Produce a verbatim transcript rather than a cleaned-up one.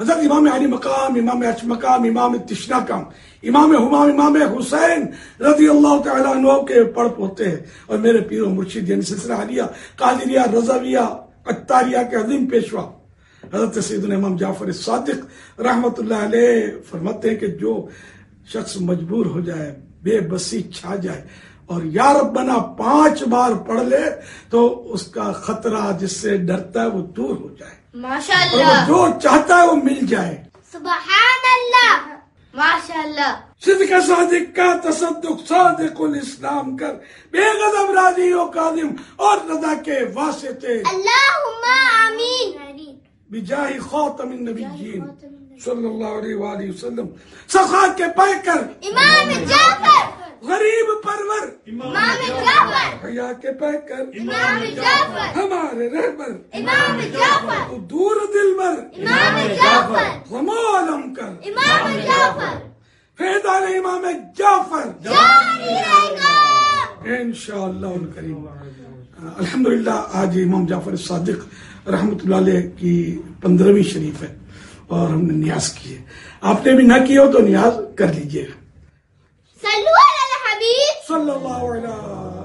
حضرت امام علی مقام، امام اچ مقام، امام تشناکم، امام ہمام، امام حسین رضی اللہ تعالیٰ عنہ کے پڑھ پوتے ہیں، اور میرے پیر و مرشد یعنی سلسلہ عالیہ قادریہ رضویہ قطاریہ کے عظیم پیشوا حضرت سیدنا امام جعفر صادق رحمت اللہ علیہ فرماتے ہیں کہ جو شخص مجبور ہو جائے، بے بسی چھا جائے اور یا ربنا پانچ بار پڑھ لے تو اس کا خطرہ جس سے ڈرتا ہے وہ دور ہو جائے، ماشاءاللہ، جو چاہتا ہے وہ مل جائے. سبحان اللہ، ماشاءاللہ. صدق صادق کا تصدق صادق الاسلام کر، بے غضب راضی و کاظم اور رضا کے واسطے، اللہم آمین. بجاہ خاتم النبیین صلی اللہ علیہ وآلہ وسلم. سخا کے پے کر امام جعفر، غریب پرور امام جعفر، حیا کے پے کر امام جعفر، ہمارے رہبر امام جعفر، تو دور دل بر امام جعفر، غمالم کر امام جعفر. فیضان امام جعفر جاری رہے گا انشاءاللہ الکریم. الحمدللہ آج امام جعفر صادق رحمت اللہ علیہ کی پندرہویں شریف ہے اور ہم نے نیاز کی ہے. آپ نے بھی نہ کی ہو تو نیاز کر لیجئے. صلو علی الحبیب صلی اللہ علیہ